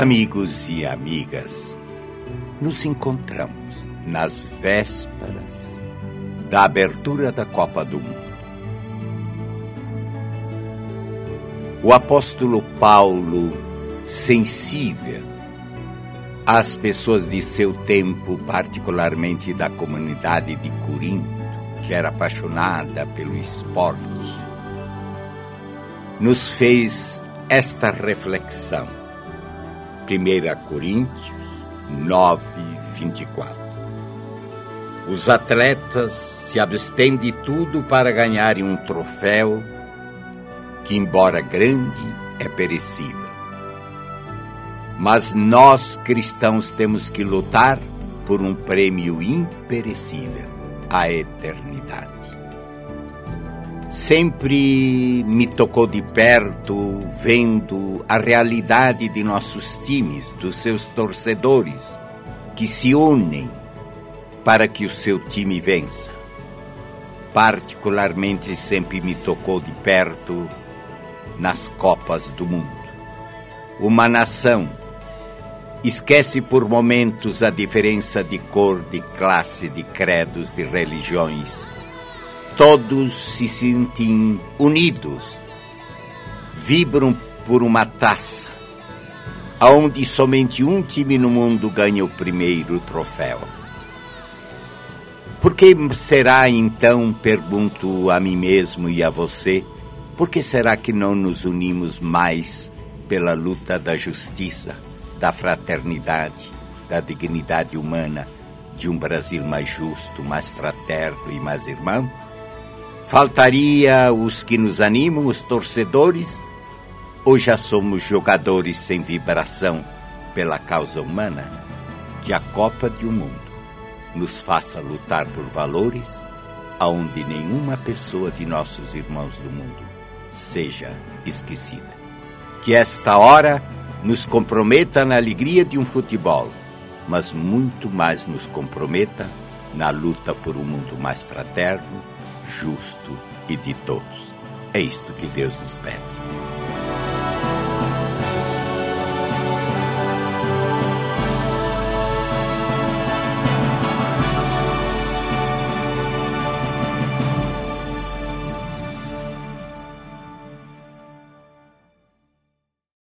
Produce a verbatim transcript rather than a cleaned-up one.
Amigos e amigas, nos encontramos nas vésperas da abertura da Copa do Mundo. O apóstolo Paulo, sensível às pessoas de seu tempo, particularmente da comunidade de Corinto, que era apaixonada pelo esporte, nos fez esta reflexão. primeira Coríntios nove, vinte e quatro. Os atletas se abstêm de tudo para ganharem um troféu que, embora grande, é perecível. Mas nós, cristãos, temos que lutar por um prêmio imperecível, a eternidade. Sempre me tocou de perto, vendo a realidade de nossos times, dos seus torcedores, que se unem para que o seu time vença. Particularmente sempre me tocou de perto nas Copas do Mundo. Uma nação esquece por momentos a diferença de cor, de classe, de credos, de religiões. Todos se sentem unidos, vibram por uma taça, onde somente um time no mundo ganha o primeiro troféu. Por que será então, pergunto a mim mesmo e a você, por que será que não nos unimos mais pela luta da justiça, da fraternidade, da dignidade humana, de um Brasil mais justo, mais fraterno e mais irmão? Faltaria os que nos animam, os torcedores? Ou já somos jogadores sem vibração pela causa humana? Que a Copa do Mundo nos faça lutar por valores aonde nenhuma pessoa de nossos irmãos do mundo seja esquecida. Que esta hora nos comprometa na alegria de um futebol, mas muito mais nos comprometa na luta por um mundo mais fraterno, justo e de todos. É isto que Deus nos pede.